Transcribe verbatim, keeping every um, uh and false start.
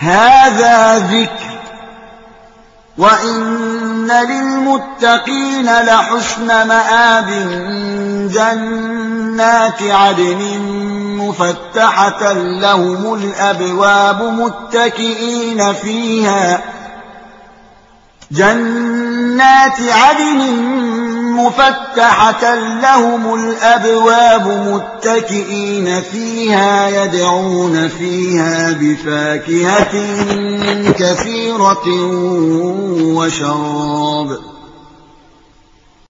هذا ذكر وإن للمتقين لحسن مآب جنات عدن مفتحة لهم الأبواب متكئين فيها جنات عدن مفتحة لهم الأبواب متكئين فيها يدعون فيها بفاكهة كثيرة وشراب